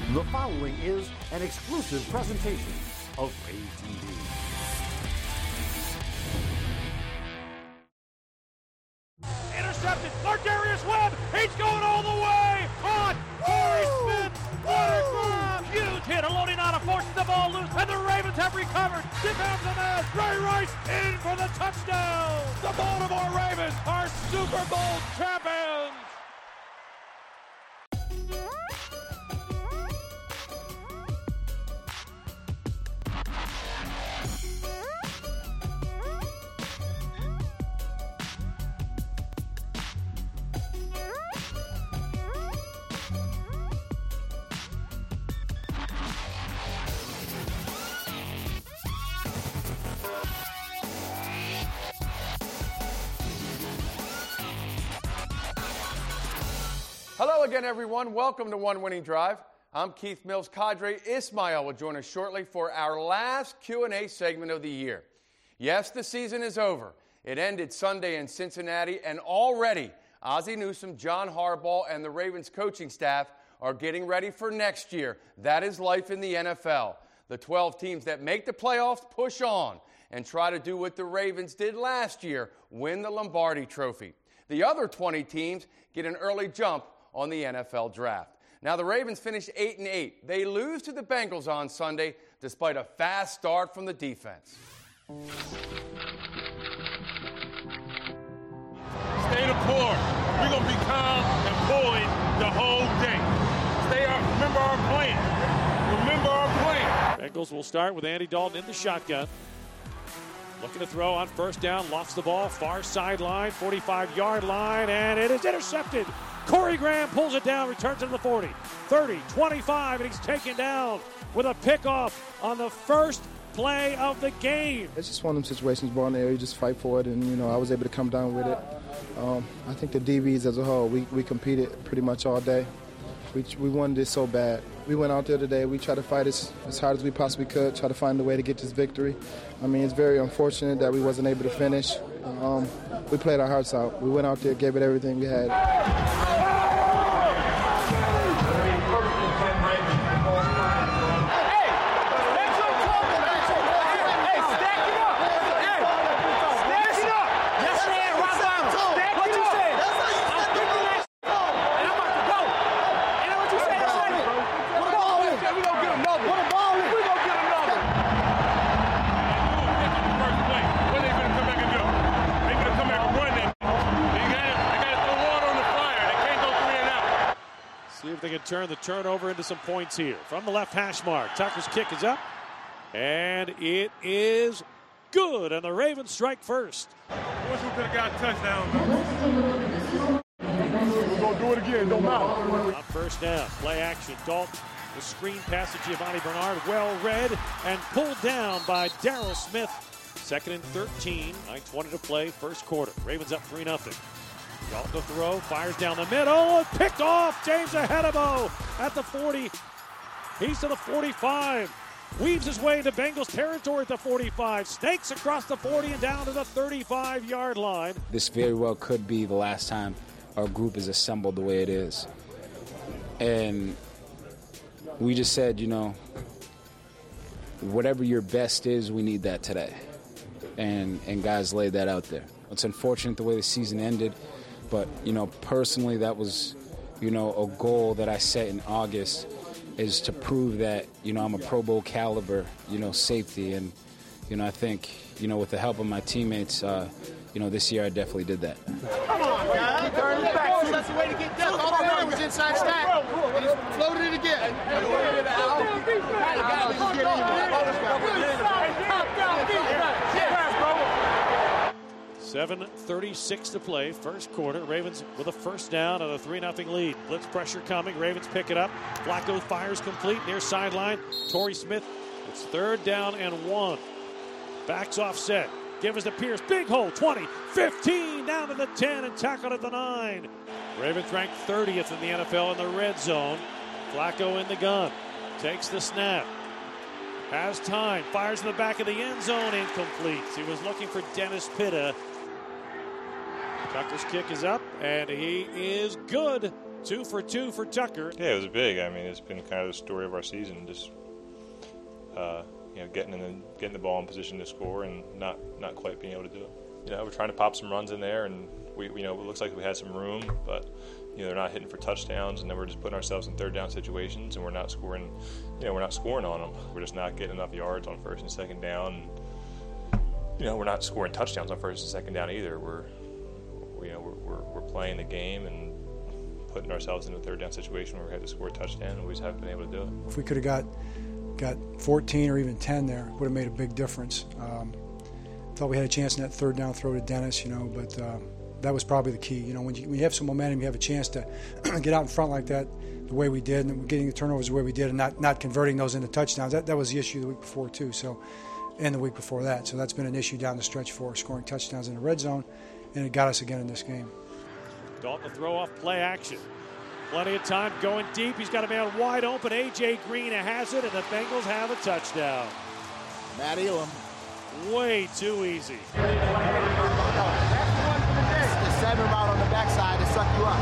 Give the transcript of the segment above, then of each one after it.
The following is an exclusive presentation of Rave TV. Intercepted, Lardarius Webb, he's going all the way, caught, Corey Smith, what a grab, huge hit, Alonenata forces the ball loose, and the Ravens have recovered, defends the man, Ray Rice in for the touchdown, the Baltimore Ravens are Super Bowl champions. Hello again, everyone. Welcome to One Winning Drive. I'm Keith Mills. Kadri Ismail will join us shortly for our last Q&A segment of the year. Yes, the season is over. It ended Sunday in Cincinnati, and already Ozzie Newsome, John Harbaugh, and the Ravens coaching staff are getting ready for next year. That is life in the NFL. The 12 teams that make the playoffs push on and try to do what the Ravens did last year, win the Lombardi Trophy. The other 20 teams get an early jump on the NFL draft. Now, the Ravens finished 8-8. They lose to the Bengals on Sunday despite a fast start from the defense. Stay the course. We're going to be calm and poised the whole day. Remember our plan. Remember our plan. Bengals will start with Andy Dalton in the shotgun. Looking to throw on first down, lofts the ball, far sideline, 45-yard line, and it is intercepted. Corey Graham pulls it down, returns it to the 40, 30, 25, and he's taken down with a pickoff on the first play of the game. It's just one of them situations, ball in the air, you just fight for it, and, I was able to come down with it. I think the DBs as a whole, we competed pretty much all day. We wanted it so bad. We went out there today, we tried to fight as hard as we possibly could, try to find a way to get this victory. It's very unfortunate that we wasn't able to finish. We played our hearts out. We went out there, gave it everything we had. They can turn the turnover into some points here. From the left hash mark, Tucker's kick is up, and it is good, and the Ravens strike first. Wish we could have got a touchdown. We're going to do it again, don't matter. On first down, play action, Dalton, the screen pass to Giovanni Bernard, well read, and pulled down by Darryl Smith. 2nd and 13, 9:20 to play, first quarter. Ravens up 3-0. Dalton to throw, fires down the middle, picked off, James Ahedebo at the 40. He's to the 45, weaves his way into Bengals territory at the 45, snakes across the 40 and down to the 35-yard line. This very well could be the last time our group is assembled the way it is. And we just said, whatever your best is, we need that today. And guys laid that out there. It's unfortunate the way the season ended. But, personally, that was, a goal that I set in August is to prove that, I'm a Pro Bowl caliber, safety. And, I think, with the help of my teammates, this year I definitely did that. Come on, guys. Turn it back. That's the way to get done. All the way was inside stack. And he floated it again. 7:36 to play, first quarter. Ravens with a first down and a 3-0 lead. Blitz pressure coming. Ravens pick it up. Flacco fires complete near sideline. Torrey Smith. It's 3rd down and 1. Backs offset. Give us to Pierce. Big hole. 20, 15, down to the 10 and tackled at the 9. Ravens ranked 30th in the NFL in the red zone. Flacco in the gun. Takes the snap. Has time. Fires in the back of the end zone. Incomplete. He was looking for Dennis Pitta. Tucker's kick is up, and he is good. 2 for 2 for Tucker. Yeah, it was big. I mean, it's been kind of the story of our season, just getting the ball in position to score and not quite being able to do it. We're trying to pop some runs in there, and it looks like we had some room, but they're not hitting for touchdowns, and then we're just putting ourselves in third down situations, and we're not scoring. We're not scoring on them. We're just not getting enough yards on first and second down. And, we're not scoring touchdowns on first and second down either. We're playing the game and putting ourselves in a third down situation where we had to score a touchdown, and we just haven't been able to do it. If we could have got 14 or even 10 there, it would have made a big difference. Thought we had a chance in that third down throw to Dennis, but that was probably the key. When you have some momentum, you have a chance to get out in front like that, the way we did, and getting the turnovers the way we did, and not converting those into touchdowns. That was the issue the week before too. And the week before that. So that's been an issue down the stretch for us, scoring touchdowns in the red zone, and it got us again in this game. Dalton to throw off play action. Plenty of time going deep. He's got a man wide open. A.J. Green has it, and the Bengals have a touchdown. Matt Elam. Way too easy. That's the one for the day. The 7 route on the backside to suck you up.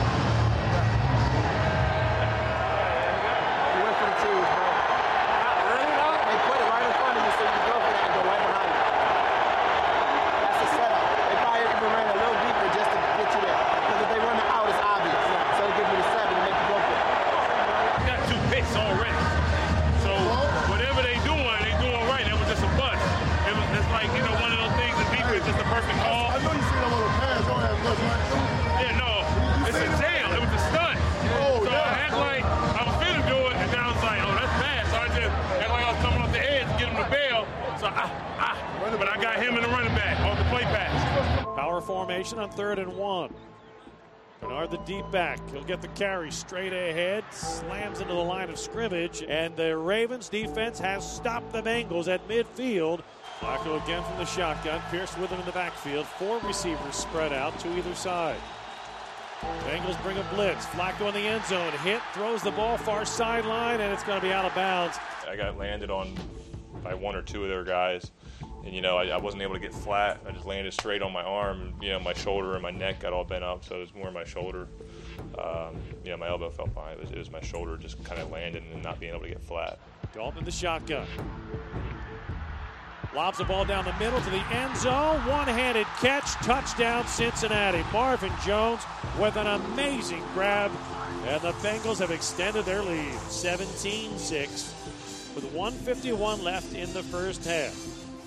You went for the twos, bro. They put it right in front of you, so you go for that and go right behind you. That's the setup. They probably even ran a little deeper just to get you there. Because if they run it out, it's obvious. So they give you the 7 to make you go for it. We got 2 picks already. So whatever they doing right. That was just a bust. It's like, one of those things, the defense is the perfect call. I know you see that little pass on that bus, right? Yeah, no. It's a jam. It was a stunt. So I act like I was finna do it, and then I was like, that's bad. So I just act like I was coming off the edge to get him to bail. So, but I got him in the running back on the play pass. Power formation on 3rd and 1. Bernard the deep back. He'll get the carry straight ahead. Slams into the line of scrimmage. And the Ravens defense has stopped the Bengals at midfield. Flacco again from the shotgun. Pierce with him in the backfield. 4 receivers spread out to either side. Bengals bring a blitz. Flacco in the end zone. Hit, throws the ball far sideline, and it's going to be out of bounds. I got landed on by 1 or 2 of their guys. And, I wasn't able to get flat. I just landed straight on my arm. My shoulder and my neck got all bent up, so it was more my shoulder. My elbow felt fine. It was my shoulder just kind of landing and not being able to get flat. Dalton in the shotgun. Lobs the ball down the middle to the end zone. One-handed catch. Touchdown, Cincinnati. Marvin Jones with an amazing grab. And the Bengals have extended their lead. 17-6 with 1:51 left in the first half.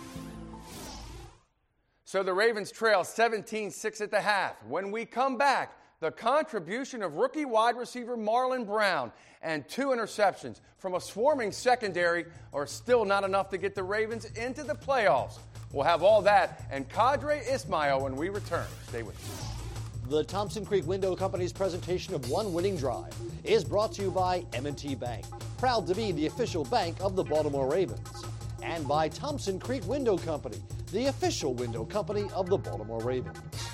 So the Ravens trail 17-6 at the half. When we come back, the contribution of rookie wide receiver Marlon Brown and 2 interceptions from a swarming secondary are still not enough to get the Ravens into the playoffs. We'll have all that and Qadry Ismail when we return. Stay with us. The Thompson Creek Window Company's presentation of One Winning Drive is brought to you by M&T Bank, proud to be the official bank of the Baltimore Ravens, and by Thompson Creek Window Company, the official window company of the Baltimore Ravens.